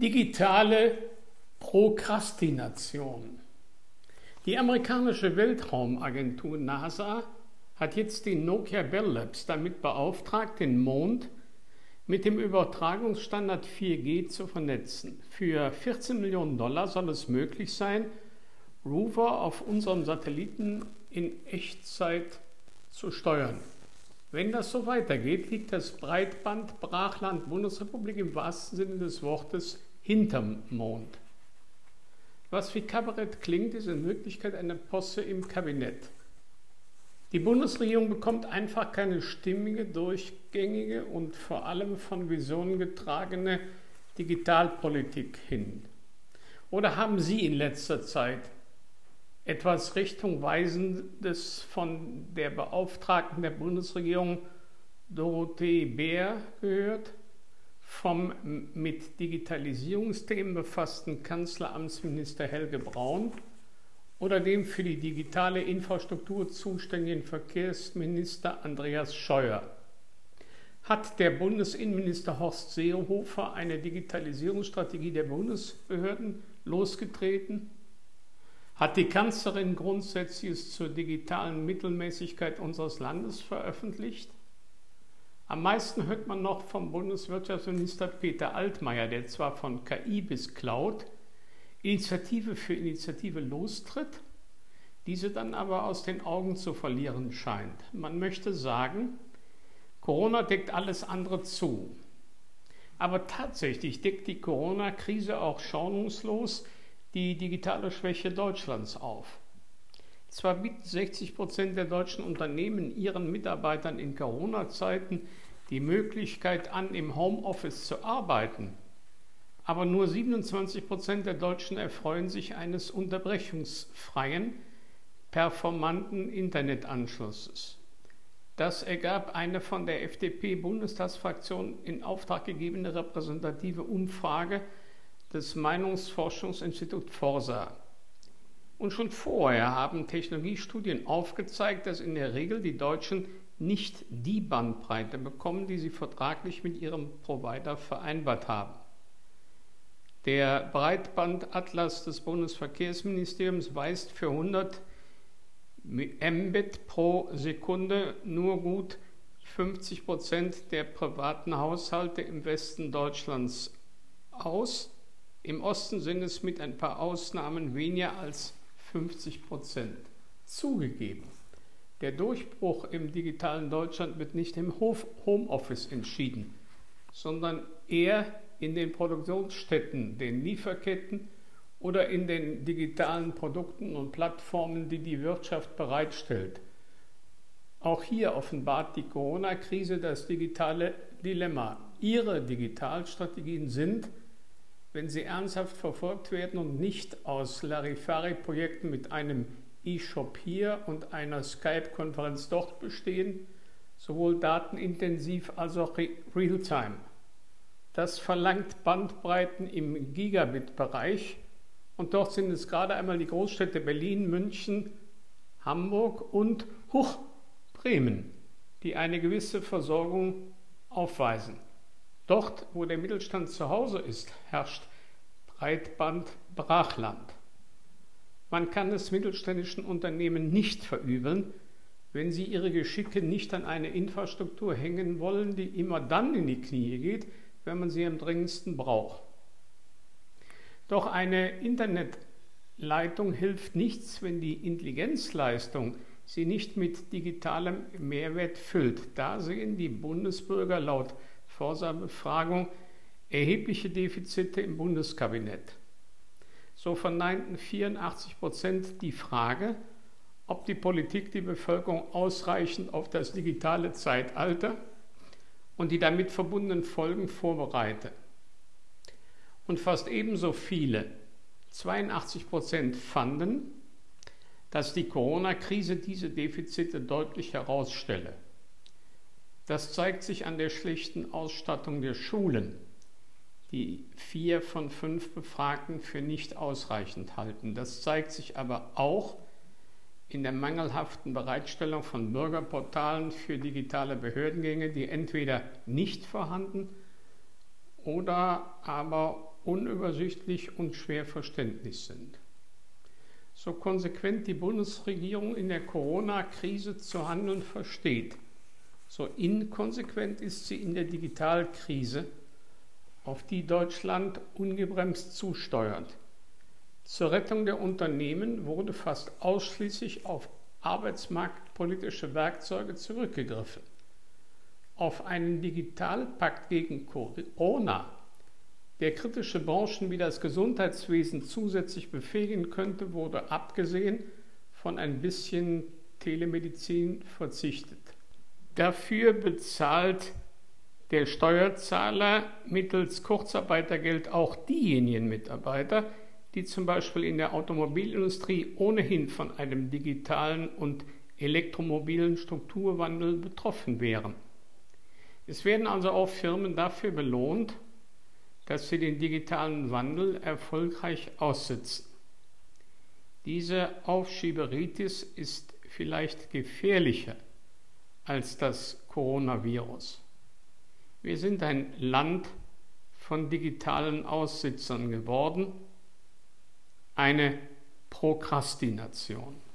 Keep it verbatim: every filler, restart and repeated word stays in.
Digitale Prokrastination. Die amerikanische Weltraumagentur NASA hat jetzt die Nokia Bell Labs damit beauftragt, den Mond mit dem Übertragungsstandard vier G zu vernetzen. Für vierzehn Millionen Dollar soll es möglich sein, Rover auf unserem Satelliten in Echtzeit zu steuern. Wenn das so weitergeht, liegt das Breitband-Brachland Bundesrepublik im wahrsten Sinne des Wortes hinterm Mond. Was wie Kabarett klingt, ist in Wirklichkeit eine Posse im Kabinett. Die Bundesregierung bekommt einfach keine stimmige, durchgängige und vor allem von Visionen getragene Digitalpolitik hin. Oder haben Sie in letzter Zeit etwas Richtungweisendes von der Beauftragten der Bundesregierung Dorothee Bär gehört, vom mit Digitalisierungsthemen befassten Kanzleramtsminister Helge Braun oder dem für die digitale Infrastruktur zuständigen Verkehrsminister Andreas Scheuer? Hat der Bundesinnenminister Horst Seehofer eine Digitalisierungsstrategie der Bundesbehörden losgetreten? Hat die Kanzlerin Grundsätzliches zur digitalen Mittelmäßigkeit unseres Landes veröffentlicht? Am meisten hört man noch vom Bundeswirtschaftsminister Peter Altmaier, der zwar von K I bis Cloud Initiative für Initiative lostritt, diese dann aber aus den Augen zu verlieren scheint. Man möchte sagen, Corona deckt alles andere zu. Aber tatsächlich deckt die Corona-Krise auch schonungslos die digitale Schwäche Deutschlands auf. Zwar bieten sechzig Prozent der deutschen Unternehmen ihren Mitarbeitern in Corona-Zeiten die Möglichkeit an, im Homeoffice zu arbeiten, aber nur siebenundzwanzig Prozent der Deutschen erfreuen sich eines unterbrechungsfreien, performanten Internetanschlusses. Das ergab eine von der F D P-Bundestagsfraktion in Auftrag gegebene repräsentative Umfrage des Meinungsforschungsinstituts Forsa. Und schon vorher haben Technologiestudien aufgezeigt, dass in der Regel die Deutschen nicht die Bandbreite bekommen, die sie vertraglich mit ihrem Provider vereinbart haben. Der Breitbandatlas des Bundesverkehrsministeriums weist für hundert Mbit pro Sekunde nur gut fünfzig Prozent der privaten Haushalte im Westen Deutschlands aus. Im Osten sind es mit ein paar Ausnahmen weniger als fünfzig Prozent. Zugegeben, der Durchbruch im digitalen Deutschland wird nicht im Homeoffice entschieden, sondern eher in den Produktionsstätten, den Lieferketten oder in den digitalen Produkten und Plattformen, die die Wirtschaft bereitstellt. Auch hier offenbart die Corona-Krise das digitale Dilemma. Ihre Digitalstrategien sind, wenn sie ernsthaft verfolgt werden und nicht aus Larifari-Projekten mit einem E-Shop hier und einer Skype-Konferenz dort bestehen, sowohl datenintensiv als auch Realtime. Das verlangt Bandbreiten im Gigabit-Bereich und dort sind es gerade einmal die Großstädte Berlin, München, Hamburg und Huch, Bremen, die eine gewisse Versorgung aufweisen. Dort, wo der Mittelstand zu Hause ist, herrscht Breitband-Brachland. Man kann es mittelständischen Unternehmen nicht verübeln, wenn sie ihre Geschicke nicht an eine Infrastruktur hängen wollen, die immer dann in die Knie geht, wenn man sie am dringendsten braucht. Doch eine Internetleitung hilft nichts, wenn die Intelligenzleistung sie nicht mit digitalem Mehrwert füllt. Da sehen die Bundesbürger laut Forsa-Befragung erhebliche Defizite im Bundeskabinett. So verneinten vierundachtzig Prozent die Frage, ob die Politik die Bevölkerung ausreichend auf das digitale Zeitalter und die damit verbundenen Folgen vorbereite. Und fast ebenso viele, zweiundachtzig Prozent, fanden, dass die Corona-Krise diese Defizite deutlich herausstelle. Das zeigt sich an der schlechten Ausstattung der Schulen, die vier von fünf Befragten für nicht ausreichend halten. Das zeigt sich aber auch in der mangelhaften Bereitstellung von Bürgerportalen für digitale Behördengänge, die entweder nicht vorhanden oder aber unübersichtlich und schwer verständlich sind. So konsequent die Bundesregierung in der Corona-Krise zu handeln versteht, so inkonsequent ist sie in der Digitalkrise, auf die Deutschland ungebremst zusteuert. Zur Rettung der Unternehmen wurde fast ausschließlich auf arbeitsmarktpolitische Werkzeuge zurückgegriffen. Auf einen Digitalpakt gegen Corona, der kritische Branchen wie das Gesundheitswesen zusätzlich befähigen könnte, wurde abgesehen von ein bisschen Telemedizin verzichtet. Dafür bezahlt der Steuerzahler mittels Kurzarbeitergeld auch diejenigen Mitarbeiter, die zum Beispiel in der Automobilindustrie ohnehin von einem digitalen und elektromobilen Strukturwandel betroffen wären. Es werden also auch Firmen dafür belohnt, dass sie den digitalen Wandel erfolgreich aussitzen. Diese Aufschieberitis ist vielleicht gefährlicher als das Coronavirus. Wir sind ein Land von digitalen Aussitzern geworden, eine Prokrastination.